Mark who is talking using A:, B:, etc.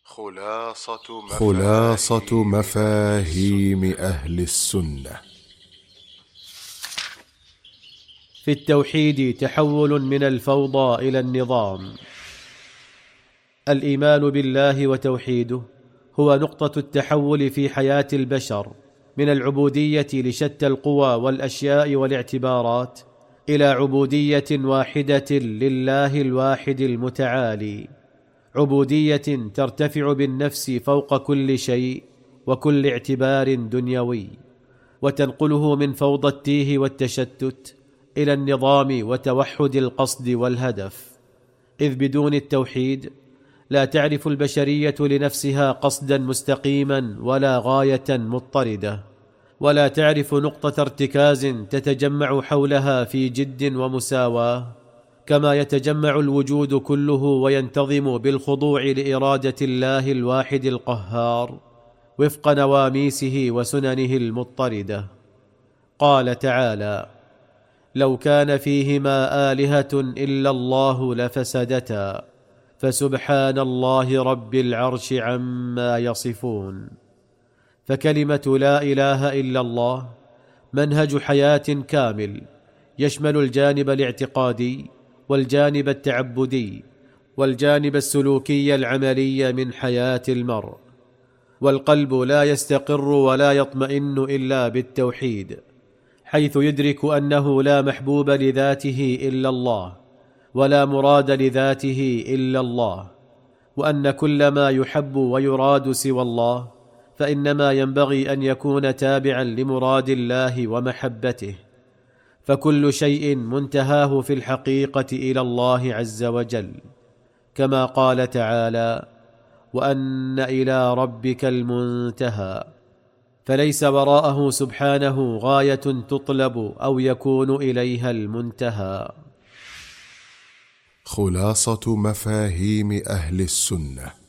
A: خلاصة مفاهيم أهل السنة.
B: في التوحيد تحول من الفوضى إلى النظام. الإيمان بالله وتوحيده هو نقطة التحول في حياة البشر من العبودية لشتى القوى والأشياء والاعتبارات إلى عبودية واحدة لله الواحد المتعالي، عبودية ترتفع بالنفس فوق كل شيء وكل اعتبار دنيوي، وتنقله من فوضى التيه والتشتت إلى النظام وتوحد القصد والهدف. إذ بدون التوحيد لا تعرف البشرية لنفسها قصدا مستقيما ولا غاية مضطردة، ولا تعرف نقطة ارتكاز تتجمع حولها في جد ومساواة، كما يتجمع الوجود كله وينتظم بالخضوع لإرادة الله الواحد القهار وفق نواميسه وسننه المضطردة. قال تعالى: لو كان فيهما آلهة إلا الله لفسدتا فسبحان الله رب العرش عما يصفون. فكلمة لا إله إلا الله منهج حياة كامل يشمل الجانب الاعتقادي والجانب التعبدي والجانب السلوكي العملي من حياة المرء. والقلب لا يستقر ولا يطمئن إلا بالتوحيد، حيث يدرك أنه لا محبوب لذاته إلا الله ولا مراد لذاته إلا الله، وأن كل ما يحب ويراد سوى الله فإنما ينبغي أن يكون تابعا لمراد الله ومحبته، فكل شيء منتهاه في الحقيقة إلى الله عز وجل، كما قال تعالى: وأن إلى ربك المنتهى. فليس وراءه سبحانه غاية تطلب أو يكون إليها المنتهى.
A: خلاصة مفاهيم أهل السنة.